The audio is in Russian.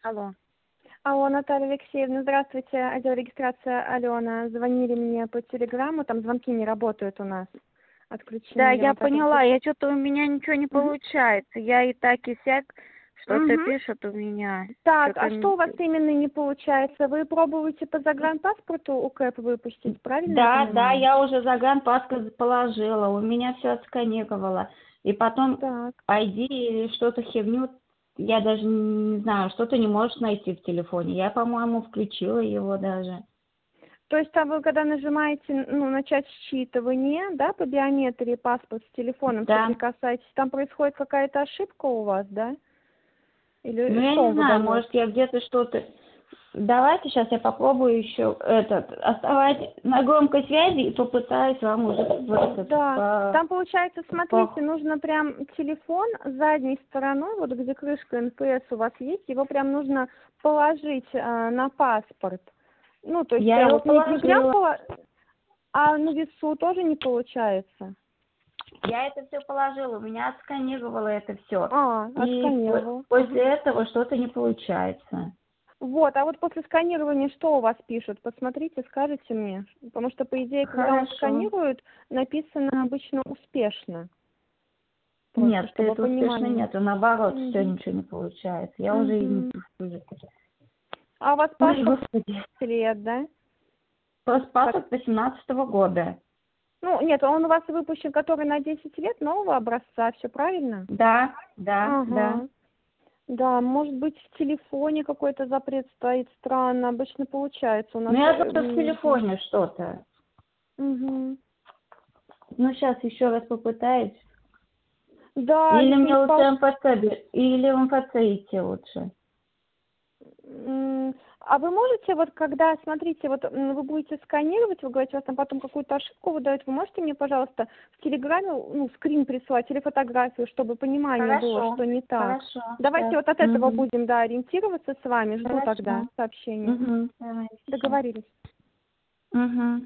Алло. Алло, Наталья Алексеевна, здравствуйте. Отдел регистрации Алена. Звонили мне по телеграмму, там звонки не работают у нас. Да, Отключены. я поняла. Я что-то у меня ничего не получается. Я и так и сяк что-то пишет у меня. Так, Что-то а что у вас именно не получается? Вы пробуете по загранпаспорту УКЭП выпустить, правильно я Да, понимаю? я уже загранпаспорт положила, у меня все отсканировало. И потом Так. ID или что-то херню, я даже не знаю, что-то не можешь найти в телефоне. Я, по-моему, включила его даже. То есть там вы когда нажимаете, начать считывание, да, по биометрии паспорт с телефоном Да. соприкасаетесь, там происходит какая-то ошибка у вас, да? Ну, Или я что не он знаю, выдает? может, я где-то что-то... Давайте сейчас я попробую еще оставать на громкой связи и попытаюсь вам уже Да, там получается, смотрите, по- нужно прям телефон задней стороной, вот где крышка НПС у вас есть, его прям нужно положить на паспорт. Ну, то есть Я прям его вот не прям положила. а на весу тоже не получается. Я это все положила, у меня отсканировало это все. И Отсканировала. после этого что-то не получается. Вот, а вот после сканирования что у вас пишут? Посмотрите, скажите мне. Потому что, по идее, когда он Хорошо. сканирует, написано обычно успешно. Просто, Нет, чтобы это успешно понимание. нет, наоборот, все Мгм. ничего не получается. Я уже и не Мгм. чувствую. А у вас Ой, паспорт господи. лет, да? Как? Паспорт 18-го года. Ну, нет, он у вас выпущен, который на 10 лет нового образца, все правильно? Да. Ага. Да, может быть, в телефоне какой-то запрет стоит странно. Обычно получается у нас. Ну, я думаю, в телефоне что-то. Угу. Ну, сейчас еще раз попытаюсь. Да, Или если мне не лучше МФЦ, или в МФЦ идти лучше. А вы можете, вот когда, смотрите, вот вы будете сканировать, вы говорите, у вас там потом какую-то ошибку выдает, вы можете мне, пожалуйста, в Телеграме, скрин прислать или фотографию, чтобы понимание было, Хорошо, что не так. хорошо, Давайте сейчас. вот от этого будем, да, ориентироваться с вами. Жду тогда Хорошо. сообщения. Давайте сейчас. Договорились. Угу.